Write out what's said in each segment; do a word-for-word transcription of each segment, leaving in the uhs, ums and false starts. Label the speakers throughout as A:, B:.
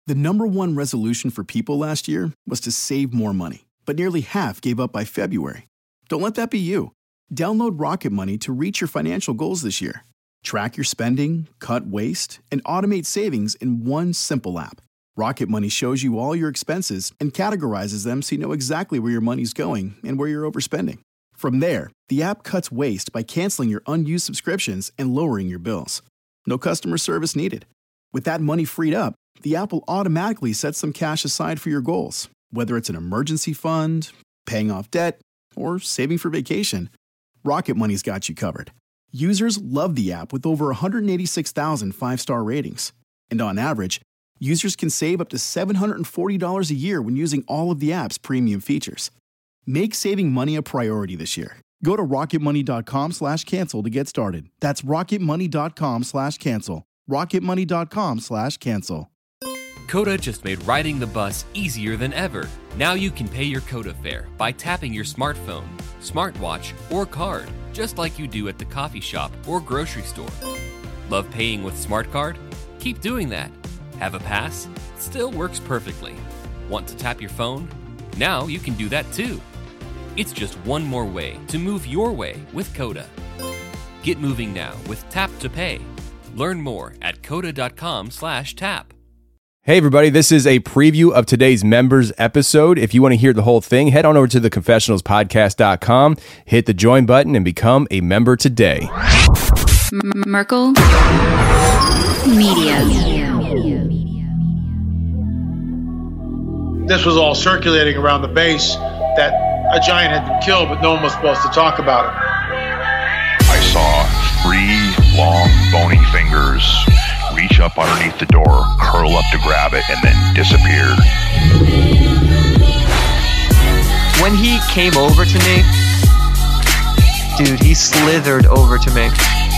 A: The number one resolution for people last year was to save more money, but nearly half gave up by February. Don't let that be you. Download Rocket Money to reach your financial goals this year. Track your spending, cut waste, and automate savings in one simple app. Rocket Money shows you all your expenses and categorizes them so you know exactly where your money's going and where you're overspending. From there, the app cuts waste by canceling your unused subscriptions and lowering your bills. No customer service needed. With that money freed up, the app will automatically set some cash aside for your goals, whether it's an emergency fund, paying off debt, or saving for vacation. Rocket Money's got you covered. Users love the app with over one hundred eighty-six thousand five-star ratings. And on average, users can save up to seven hundred forty dollars a year when using all of the app's premium features. Make saving money a priority this year. Go to rocketmoney.com slash cancel to get started. That's rocketmoney.com slash cancel. rocketmoney.com slash cancel.
B: Coda just made riding the bus easier than ever. Now you can pay your Coda fare by tapping your smartphone, smartwatch, or card, just like you do at the coffee shop or grocery store. Love paying with SmartCard? Keep doing that. Have a pass? Still works perfectly. Want to tap your phone? Now you can do that too. It's just one more way to move your way with Coda. Get moving now with Tap to Pay. Learn more at coda.com slash tap.
C: Hey everybody, this is a preview of today's members episode. If you want to hear the whole thing, head on over to the confessionals podcast dot com, hit the join button, and become a member today.
D: M- Merkel Media.
E: This was all circulating around the base that a giant had been killed, but no one was supposed to talk about it.
F: I saw three long, bony fingers reach up underneath the door, curl up to grab it, and then disappear.
G: When he came over to me, dude, he slithered over to me.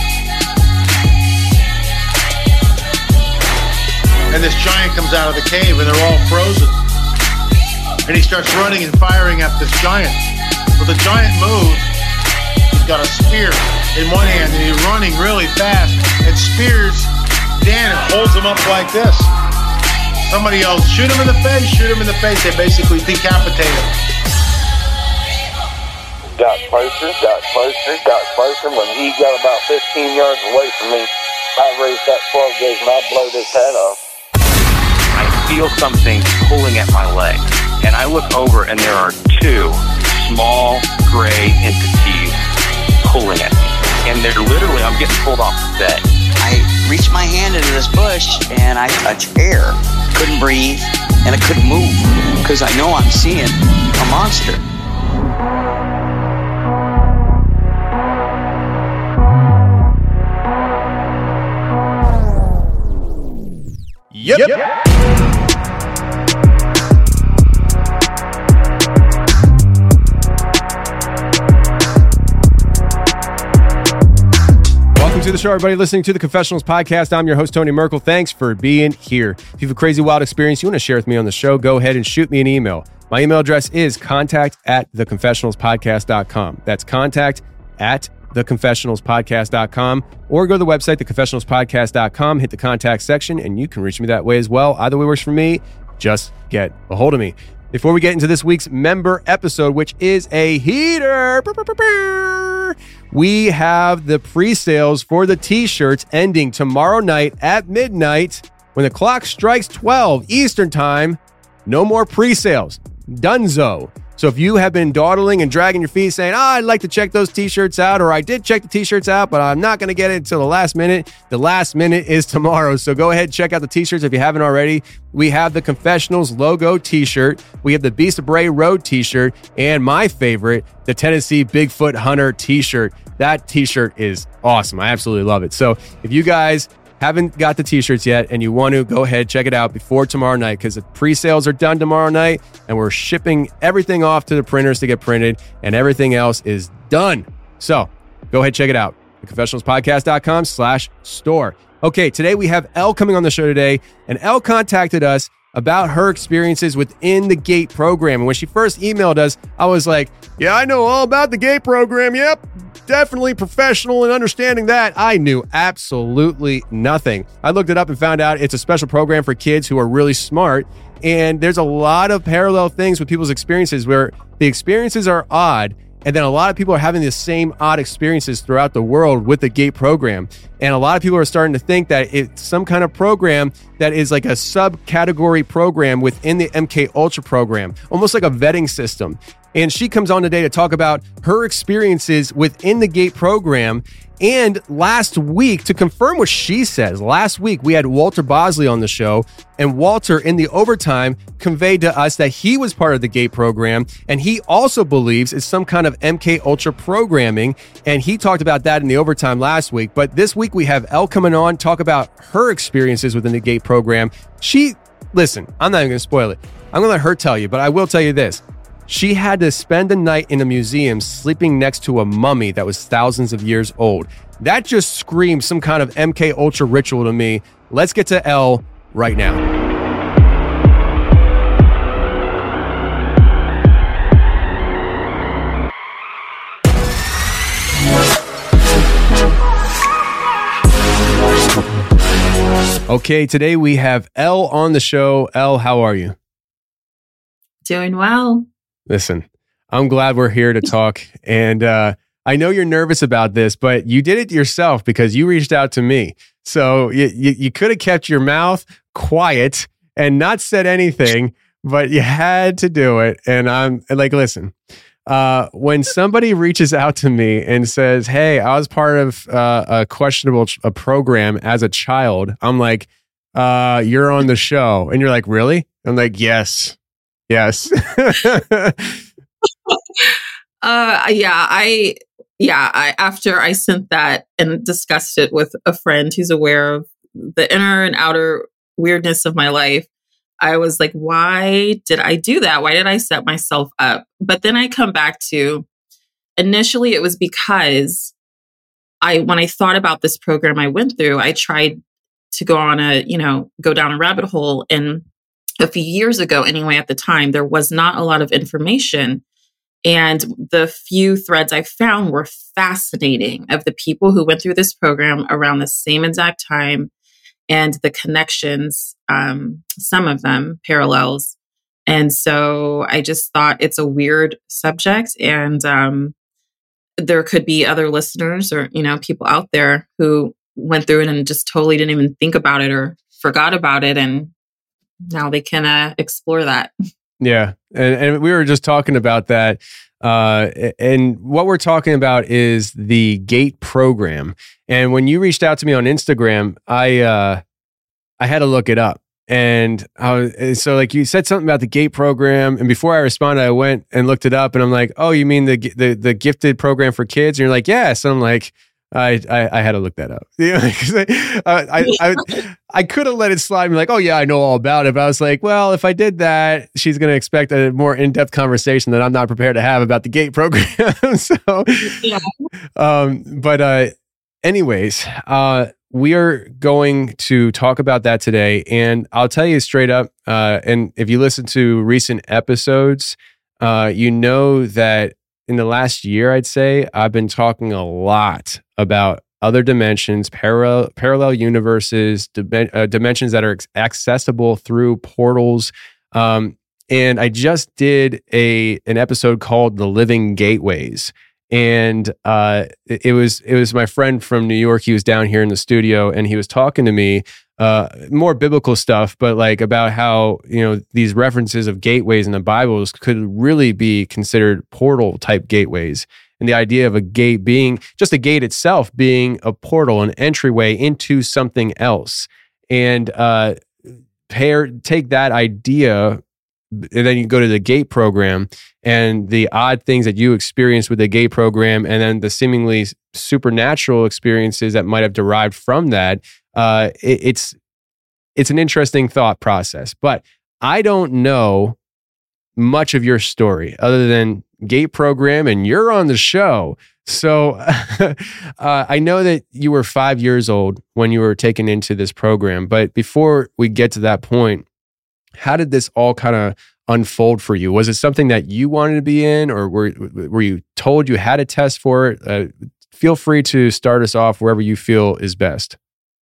E: And this giant comes out of the cave, and they're all frozen. And he starts running and firing at this giant. Well, the giant moves. He's got a spear in one hand, and he's running really fast and spears Dan and holds him up like this. Somebody else, shoot him in the face, shoot him in the face. They basically decapitate him.
H: Got closer, got closer, got closer. When he got about fifteen yards away from me, I raised that twelve gauge and I blowed his head off.
I: I feel something pulling at my leg, and I look over and there are two small gray entities pulling at me. And they're literally, I'm getting pulled off the bed.
J: I reached my hand into this bush and I touched air. Couldn't breathe and I couldn't move because I know I'm seeing a monster.
C: Yep. yep. Welcome to the show, everybody listening to the Confessionals Podcast. I'm your host, Tony Merkel. Thanks for being here. If you have a crazy, wild experience you want to share with me on the show, go ahead and shoot me an email. My email address is contact at the confessionals podcast dot com. That's contact at the confessionals podcast dot com, or go to the website, the confessionals podcast dot com, hit the contact section, and you can reach me that way as well. Either way works for me. Just get a hold of me. Before we get into this week's member episode, which is a heater, we have the pre-sales for the t-shirts ending tomorrow night at midnight. When the clock strikes twelve Eastern time, no more pre-sales. Dunzo. So if you have been dawdling and dragging your feet saying, oh, I'd like to check those t-shirts out, or I did check the t-shirts out, but I'm not going to get it until the last minute, the last minute is tomorrow. So go ahead and check out the t-shirts if you haven't already. We have the Confessionals logo t-shirt. We have the Beast of Bray Road t-shirt. And my favorite, the Tennessee Bigfoot Hunter t-shirt. That t-shirt is awesome. I absolutely love it. So if you guys haven't got the t-shirts yet and you want to, go ahead, check it out before tomorrow night, because the pre-sales are done tomorrow night and we're shipping everything off to the printers to get printed and everything else is done. So go ahead, check it out. the confessionals podcast dot com slash store. Okay, today we have Elle coming on the show today, and Elle contacted us about her experiences within the GATE program. And when she first emailed us, I was like, yeah, I know all about the GATE program. Yep, definitely professional in understanding that. I knew absolutely nothing. I looked it up and found out it's a special program for kids who are really smart. And there's a lot of parallel things with people's experiences where the experiences are odd, and then a lot of people are having the same odd experiences throughout the world with the GATE program. And a lot of people are starting to think that it's some kind of program that is like a subcategory program within the M K Ultra program, almost like a vetting system. And she comes on today to talk about her experiences within the GATE program. And last week, to confirm what she says, last week we had Walter Bosley on the show, and Walter in the overtime conveyed to us that he was part of the GATE program, and he also believes it's some kind of M K Ultra programming, and he talked about that in the overtime last week. But this week we have Elle coming on, talk about her experiences within the GATE program. She, listen, I'm not even going to spoil it. I'm going to let her tell you, but I will tell you this. She had to spend the night in a museum sleeping next to a mummy that was thousands of years old. That just screams some kind of M K Ultra ritual to me. Let's get to Elle right now. Okay, today we have Elle on the show. Elle, how are you?
K: Doing well.
C: Listen, I'm glad we're here to talk. And uh, I know you're nervous about this, but you did it yourself because you reached out to me. So you, you, you could have kept your mouth quiet and not said anything, but you had to do it. And I'm like, listen, uh, when somebody reaches out to me and says, hey, I was part of uh, a questionable a program as a child, I'm like, uh, you're on the show. And you're like, really? I'm like, yes. Yes.
K: uh, yeah, I, yeah, I, after I sent that and discussed it with a friend who's aware of the inner and outer weirdness of my life, I was like, why did I do that? Why did I set myself up? But then I come back to, initially it was because I, when I thought about this program I went through, I tried to go on a, you know, go down a rabbit hole. And a few years ago, anyway, at the time, there was not a lot of information. And the few threads I found were fascinating of the people who went through this program around the same exact time and the connections, um, some of them parallels. And so I just thought it's a weird subject. And um, there could be other listeners or, you know, people out there who went through it and just totally didn't even think about it or forgot about it. And now they can uh, explore that.
C: Yeah. And, and we were just talking about that. Uh, and what we're talking about is the GATE program. And when you reached out to me on Instagram, I uh, I had to look it up. And I was, so like you said something about the GATE program. And before I responded, I went and looked it up and I'm like, oh, you mean the the, the gifted program for kids? And you're like, yes. And I'm like, I, I I had to look that up. You know, I, I, I, I could have let it slide and be like, oh yeah, I know all about it. But I was like, well, if I did that, she's going to expect a more in-depth conversation that I'm not prepared to have about the GATE program. so, yeah. um, but uh, anyways, uh, we are going to talk about that today. And I'll tell you straight up, uh, and if you listen to recent episodes, uh, you know that in the last year, I'd say, I've been talking a lot about other dimensions, parallel parallel universes, dim- uh, dimensions that are ex- accessible through portals. Um, and I just did a an episode called "The Living Gateways," and uh, it, it was it was my friend from New York. He was down here in the studio, and he was talking to me uh, more biblical stuff, but like about how, you know, these references of gateways in the Bibles could really be considered portal type gateways. And the idea of a gate being just a gate itself being a portal, an entryway into something else. And uh, pair, take that idea, and then you go to the GATE program and the odd things that you experience with the GATE program, and then the seemingly supernatural experiences that might have derived from that. Uh, it, it's it's an interesting thought process. But I don't know much of your story other than GATE program, and you're on the show. So uh, I know that you were five years old when you were taken into this program. But before we get to that point, how did this all kind of unfold for you? Was it something that you wanted to be in, or were were you told you had a test for it? Uh, feel free to start us off wherever you feel is best.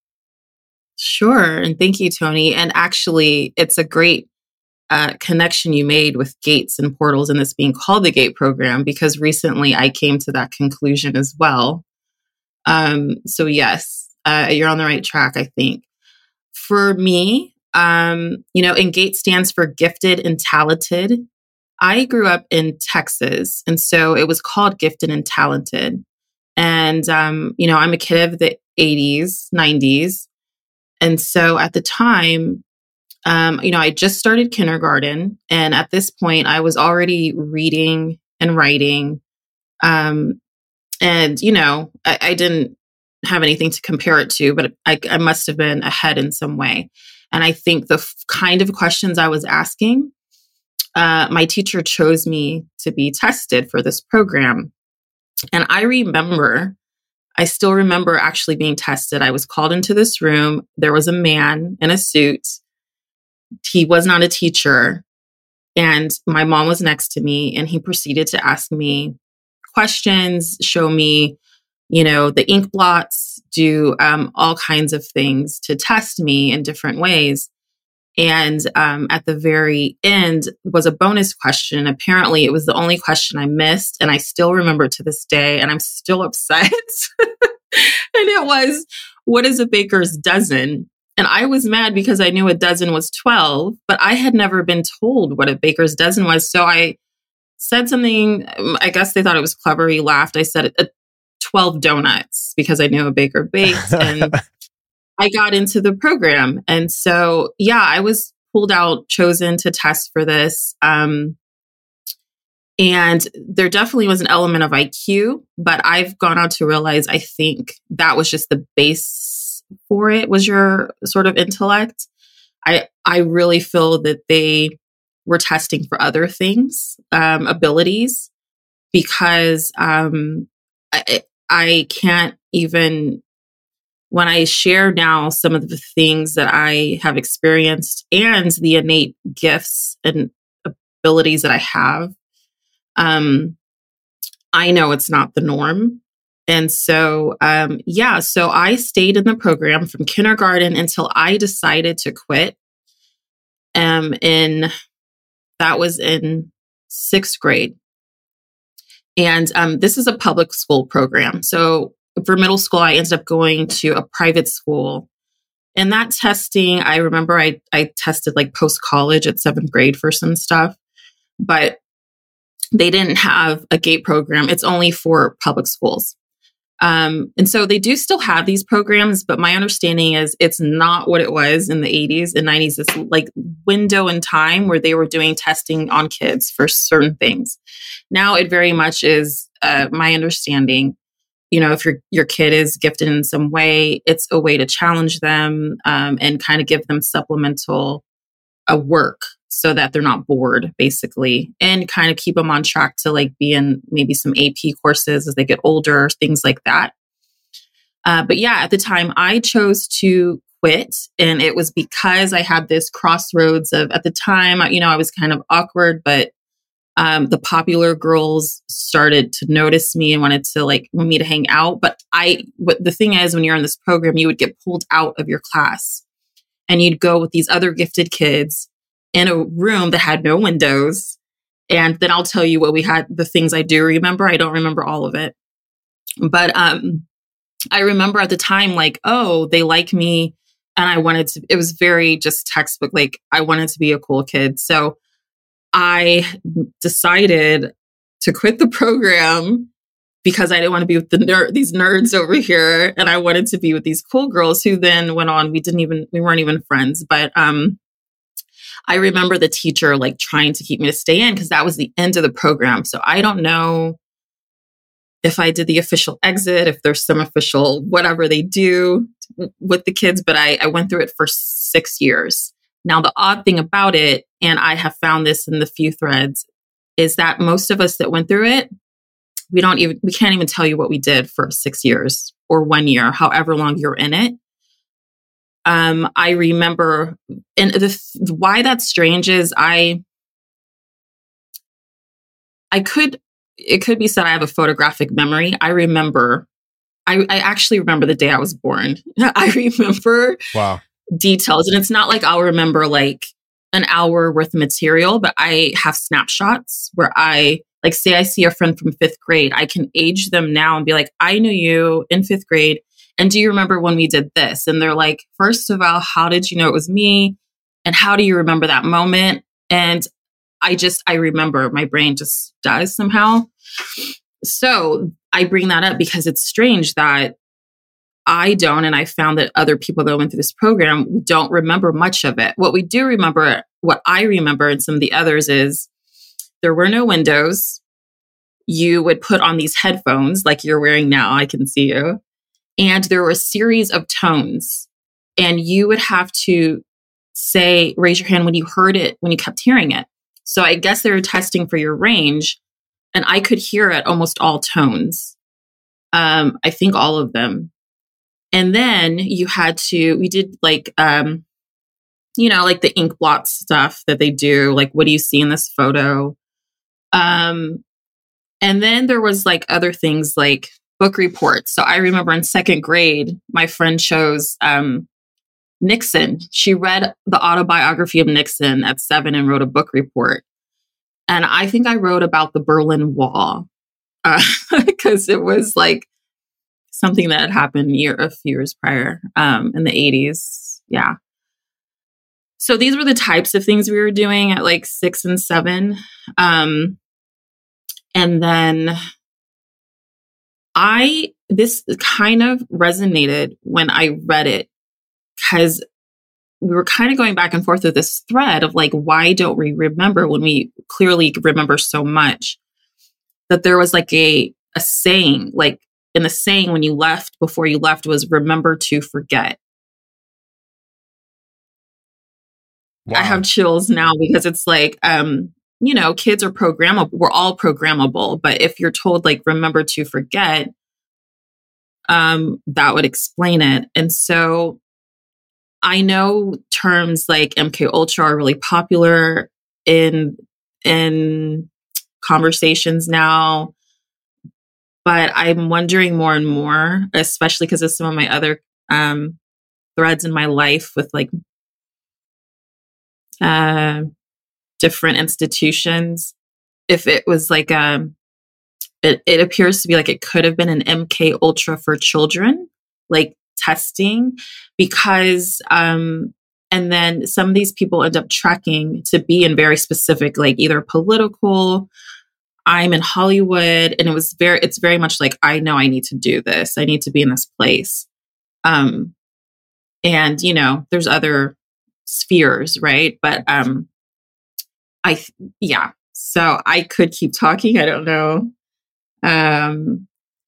K: Sure. And thank you, Tony. And actually, it's a great uh, connection you made with gates and portals and this being called the GATE program, because recently I came to that conclusion as well. Um, so yes, uh, you're on the right track, I think. For me, um, you know, and GATE stands for Gifted and Talented. I grew up in Texas, and so it was called Gifted and Talented. And, um, you know, I'm a kid of the eighties, nineties. And so at the time, um, you know, I just started kindergarten. And at this point, I was already reading and writing. Um, and, you know, I, I didn't have anything to compare it to, but I, I must have been ahead in some way. And I think the f- kind of questions I was asking, uh, my teacher chose me to be tested for this program. And I remember, I still remember actually being tested. I was called into this room. There was a man in a suit. He was not a teacher. And my mom was next to me, and he proceeded to ask me questions, show me, you know, the ink blots, do um, all kinds of things to test me in different ways. And um, at the very end was a bonus question. Apparently, it was the only question I missed. And I still remember it to this day. And I'm still upset. And it was, what is a baker's dozen? And I was mad because I knew a dozen was twelve, but I had never been told what a baker's dozen was. So I said something, I guess they thought it was clever. He laughed. I said uh, twelve donuts because I knew a baker baked. And I got into the program. And so, yeah, I was pulled out, chosen to test for this. Um, and there definitely was an element of I Q, but I've gone on to realize, I think that was just the base for it, was your sort of intellect. I, I really feel that they were testing for other things, um, abilities, because um, I, I can't even... When I share now some of the things that I have experienced and the innate gifts and abilities that I have, um, I know it's not the norm. And so, um, yeah, so I stayed in the program from kindergarten until I decided to quit. Um, in that was in sixth grade. And um, this is a public school program. So for middle school, I ended up going to a private school. And that testing, I remember I, I tested like post-college at seventh grade for some stuff, but they didn't have a GATE program. It's only for public schools. Um, and so they do still have these programs, but my understanding is it's not what it was in the eighties and nineties. It's like window in time where they were doing testing on kids for certain things. Now it very much is, uh, my understanding, you know, if your your kid is gifted in some way, it's a way to challenge them um, and kind of give them supplemental uh, work so that they're not bored, basically, and kind of keep them on track to like be in maybe some A P courses as they get older, things like that. Uh, but yeah, at the time I chose to quit, and it was because I had this crossroads of, at the time, you know, I was kind of awkward, but Um, the popular girls started to notice me and wanted to like want me to hang out. But I, what the thing is, when you're in this program, you would get pulled out of your class and you'd go with these other gifted kids in a room that had no windows. And then I'll tell you what we had, the things I do remember. I don't remember all of it, but, um, I remember at the time, like, oh, they like me. And I wanted to, it was very just textbook. Like I wanted to be a cool kid. So I decided to quit the program because I didn't want to be with the ner- these nerds over here. And I wanted to be with these cool girls who then went on. We didn't even, we weren't even friends. But um, I remember the teacher like trying to keep me to stay in because that was the end of the program. So I don't know if I did the official exit, if there's some official, whatever they do with the kids, but I, I went through it for six years. Now, the odd thing about it, and I have found this in the few threads, is that most of us that went through it, we don't even, we can't even tell you what we did for six years or one year, however long you're in it. Um, I remember, and the why that's strange is I, I could, it could be said I have a photographic memory. I remember, I, I actually remember the day I was born. I remember
C: wow.
K: details, and it's not like I'll remember like an hour worth of material, but I have snapshots where I, like, say I see a friend from fifth grade, I can age them now and be like, I knew you in fifth grade. And do you remember when we did this? And they're like, first of all, how did you know it was me? And how do you remember that moment? And I just, I remember, my brain just does somehow. So I bring that up because it's strange that I don't, and I found that other people that went through this program, we don't remember much of it. What we do remember, what I remember and some of the others is there were no windows. You would put on these headphones like you're wearing now. I can see you. And there were a series of tones. And you would have to say, raise your hand when you heard it, when you kept hearing it. So I guess they were testing for your range. And I could hear at almost all tones. Um, I think all of them. And then you had to, we did like, um, you know, like the ink blot stuff that they do. Like, what do you see in this photo? Um, and then there was like other things like book reports. So I remember in second grade, my friend chose um, Nixon. She read the autobiography of Nixon at seven and wrote a book report. And I think I wrote about the Berlin Wall because uh, it was like something that had happened year, a few years prior um, in the eighties. Yeah. So these were the types of things we were doing at like six and seven. Um, and then I, this kind of resonated when I read it because we were kind of going back and forth with this thread of like, why don't we remember when we clearly remember so much? That there was like a, a saying, like in the saying when you left, before you left was remember to forget. Wow. I have chills now because it's like, um, you know, kids are programmable. We're all programmable. But if you're told like, remember to forget, um, that would explain it. And so I know terms like M K Ultra are really popular in, in conversations now, but I'm wondering more and more, especially because of some of my other, um, threads in my life with like, uh, different institutions. If it was like, um, it, it appears to be like it could have been an M K Ultra for children, like testing, because, um, and then some of these people end up tracking to be in very specific, like either political, I'm in Hollywood, and it was very, it's very much like, I know I need to do this. I need to be in this place. Um, and you know, there's other spheres, right? But, um, I, yeah, so I could keep talking. I don't know. Um,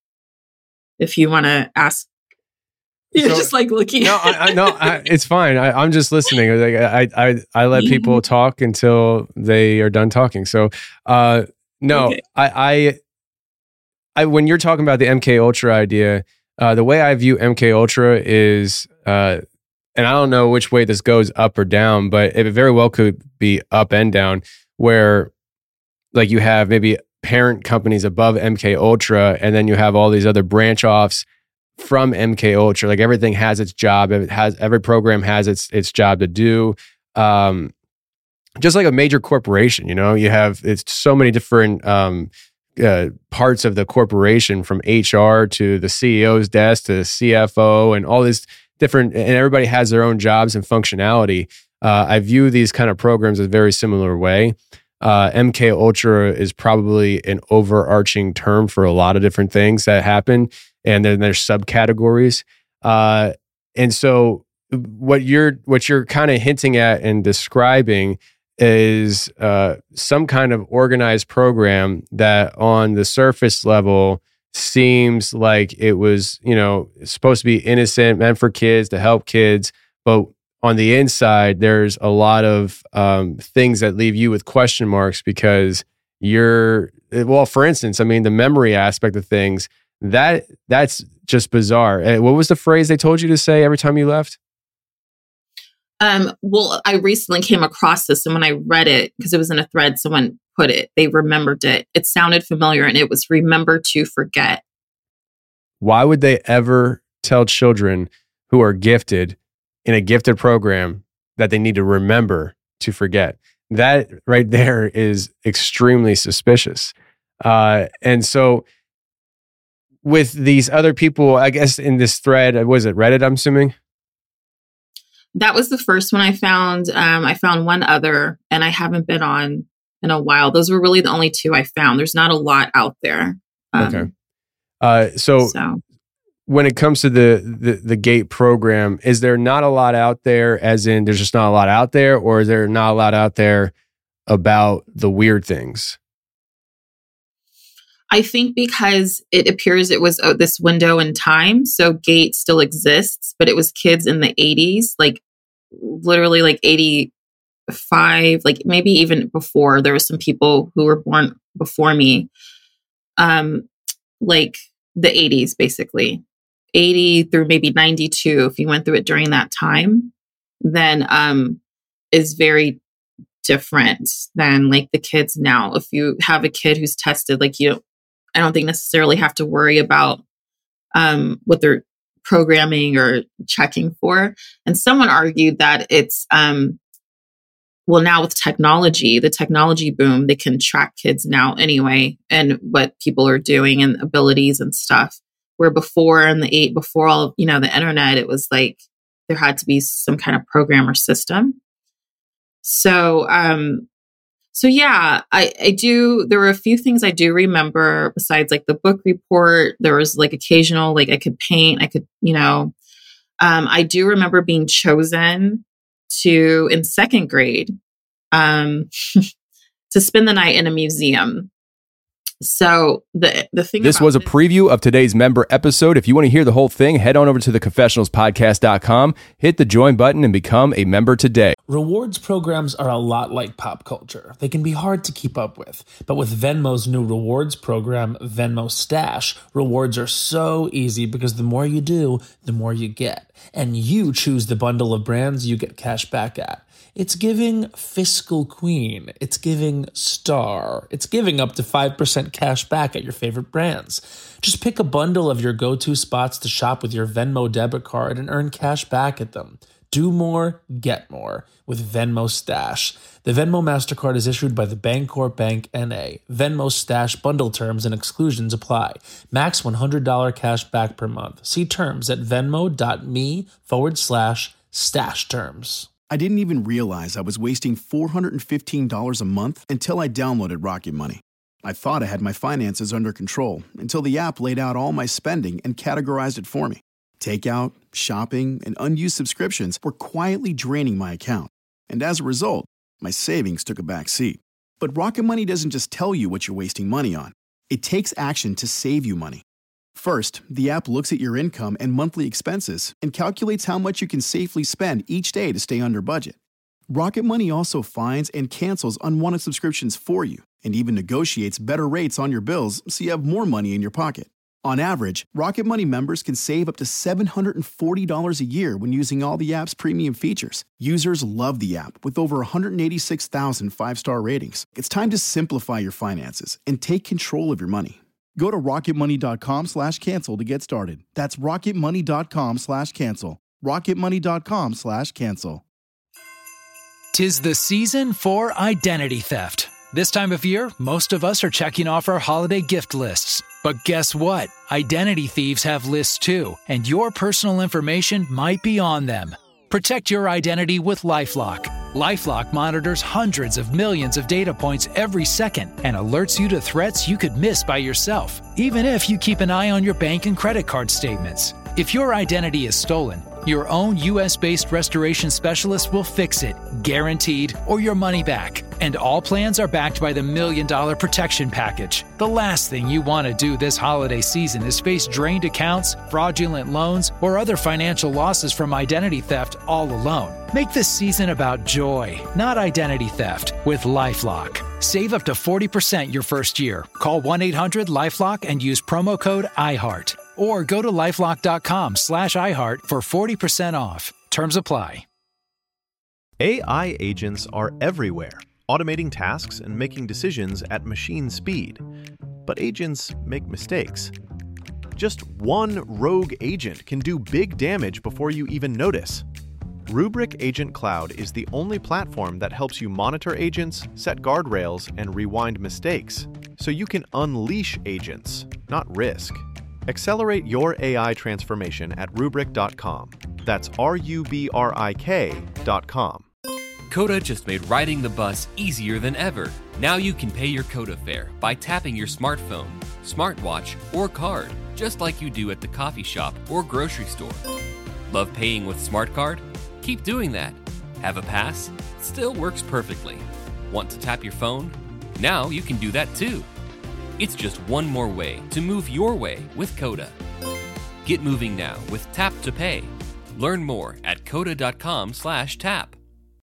K: if you want to ask, you're so, just like looking.
C: No, I, I no, I, it's fine. I, I'm just listening. Like, I, I, I let people talk until they are done talking. So, uh, no, okay. I, I, I, when you're talking about the M K Ultra idea, uh, the way I view M K Ultra is, uh, and I don't know which way this goes, up or down, but it very well could be up and down, where like you have maybe parent companies above M K Ultra, and then you have all these other branch offs from M K Ultra. Like everything has its job. It has, every program has its its job to do. Um, just like a major corporation, you know, you have, it's so many different um, uh, parts of the corporation, from H R to the C E O's desk to the C F O and all this different, and everybody has their own jobs and functionality. Uh, I view these kind of programs as a very similar way. Uh, M K Ultra is probably an overarching term for a lot of different things that happen, and then there's subcategories. Uh, and so, what you're what you're kind of hinting at and describing is uh, some kind of organized program that, on the surface level, seems like it was, you know, supposed to be innocent, meant for kids, to help kids, but on the inside, there's a lot of um, things that leave you with question marks, because you're, well, for instance, I mean, the memory aspect of things, that that's just bizarre. What was the phrase they told you to say every time you left?
K: Um, well, I recently came across this, and when I read it, because it was in a thread, someone put it, they remembered it. It sounded familiar, and it was remember to forget.
C: Why would they ever tell children who are gifted in a gifted program that they need to remember to forget? That right there is extremely suspicious. Uh, and so with these other people, I guess in this thread, was it Reddit, I'm assuming?
K: That was the first one I found. Um, I found one other, and I haven't been on in a while. Those were really the only two I found. There's not a lot out there. Um,
C: okay. Uh, so,
K: so
C: when it comes to the, the the GATE program, is there not a lot out there, as in there's just not a lot out there, or is there not a lot out there about the weird things?
K: I think because it appears it was uh, this window in time. So GATE still exists, but it was kids in the eighties, like literally like eighty-five, like maybe even before. There were some people who were born before me, um, like the eighties, basically. eighty through maybe ninety-two, if you went through it during that time, then um, is very different than like the kids now. If you have a kid who's tested, like you, I don't think necessarily have to worry about um, what they're programming or checking for. And someone argued that it's, um, well, now with technology, the technology boom, they can track kids now anyway, and what people are doing and abilities and stuff. Where before in the eight, before all, you know, the internet, it was like there had to be some kind of program or system. So, um, so yeah, I, I do, there were a few things I do remember besides like the book report. There was like occasional, like I could paint, I could, you know, um, I do remember being chosen to, in second grade, um, to spend the night in a museum. So the the thing
L: This was a preview of today's member episode. If you want to hear the whole thing, head on over to the confessionals podcast dot com, hit the join button, and become a member today.
M: Rewards programs are a lot like pop culture. They can be hard to keep up with. But with Venmo's new rewards program, Venmo Stash, rewards are so easy because the more you do, the more you get. And you choose the bundle of brands you get cash back at. It's giving fiscal queen. It's giving star. It's giving up to five percent cash back at your favorite brands. Just pick a bundle of your go-to spots to shop with your Venmo debit card and earn cash back at them. Do more, get more with Venmo Stash. The Venmo MasterCard is issued by the Bancorp Bank N A. Venmo Stash bundle terms and exclusions apply. Max one hundred dollars cash back per month. See terms at venmo.me forward slash stash terms.
A: I didn't even realize I was wasting four hundred fifteen dollars a month until I downloaded Rocket Money. I thought I had my finances under control until the app laid out all my spending and categorized it for me. Takeout, shopping, and unused subscriptions were quietly draining my account. And as a result, my savings took a back seat. But Rocket Money doesn't just tell you what you're wasting money on. It takes action to save you money. First, the app looks at your income and monthly expenses and calculates how much you can safely spend each day to stay under budget. Rocket Money also finds and cancels unwanted subscriptions for you and even negotiates better rates on your bills so you have more money in your pocket. On average, Rocket Money members can save up to seven hundred forty dollars a year when using all the app's premium features. Users love the app with over one hundred eighty-six thousand five-star ratings. It's time to simplify your finances and take control of your money. Go to rocketmoney.com slash cancel to get started. That's rocketmoney.com slash cancel. rocketmoney.com slash cancel.
N: 'Tis the season for identity theft. This time of year, most of us are checking off our holiday gift lists. But guess what? Identity thieves have lists too, and your personal information might be on them. Protect your identity with LifeLock. LifeLock monitors hundreds of millions of data points every second and alerts you to threats you could miss by yourself, even if you keep an eye on your bank and credit card statements. If your identity is stolen, your own U S-based restoration specialist will fix it, guaranteed, or your money back. And all plans are backed by the Million Dollar Protection Package. The last thing you want to do this holiday season is face drained accounts, fraudulent loans, or other financial losses from identity theft all alone. Make this season about joy, not identity theft, with LifeLock. Save up to forty percent your first year. Call one eight hundred LifeLock and use promo code iHeart. Or go to LifeLock.com slash iHeart for forty percent off. Terms apply.
O: A I agents are everywhere, automating tasks and making decisions at machine speed. But agents make mistakes. Just one rogue agent can do big damage before you even notice. Rubrik Agent Cloud is the only platform that helps you monitor agents, set guardrails, and rewind mistakes, so you can unleash agents, not risk. Accelerate your A I transformation at rubrik dot com. That's R U B R I K dot com.
B: Coda just made riding the bus easier than ever. Now you can pay your Coda fare by tapping your smartphone, smartwatch, or card, just like you do at the coffee shop or grocery store. Love paying with SmartCard? Keep doing that. Have a pass? Still works perfectly. Want to tap your phone? Now you can do that too. It's just one more way to move your way with Coda. Get moving now with Tap to Pay. Learn more at coda dot com slash tap.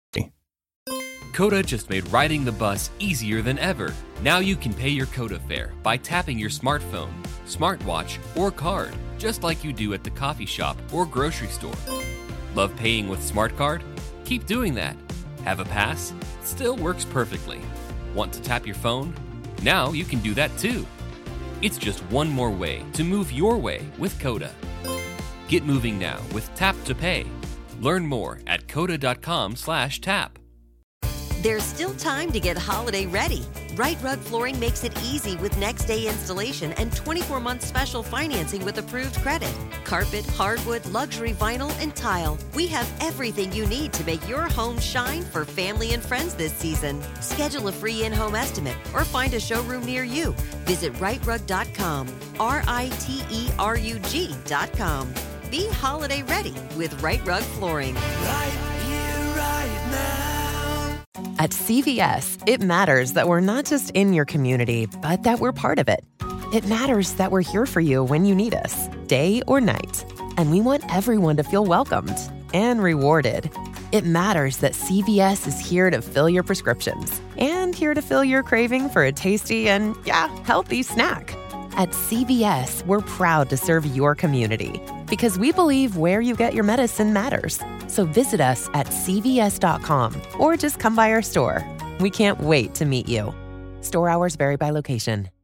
B: Coda just made riding the bus easier than ever. Now you can pay your Coda fare by tapping your smartphone, smartwatch, or card, just like you do at the coffee shop or grocery store. Love paying with SmartCard? Keep doing that. Have a pass? Still works perfectly. Want to tap your phone? Now you can do that too. It's just one more way to move your way with Coda. Get moving now with Tap to Pay. Learn more at coda dot com slash tap.
P: There's still time to get holiday ready. Right Rug Flooring makes it easy with next day installation and twenty-four month special financing with approved credit. Carpet, hardwood, luxury vinyl, and tile. We have everything you need to make your home shine for family and friends this season. Schedule a free in-home estimate or find a showroom near you. Visit right rug dot com, R I T E R U G dot com. Be holiday ready with Right Rug Flooring.
Q: Right here, right now.
R: At C V S, it matters that we're not just in your community, but that we're part of it. It matters that we're here for you when you need us, day or night. And we want everyone to feel welcomed and rewarded. It matters that C V S is here to fill your prescriptions and here to fill your craving for a tasty and, yeah, healthy snack. At C V S, we're proud to serve your community because we believe where you get your medicine matters. So visit us at C V S dot com or just come by our store. We can't wait to meet you. Store hours vary by location.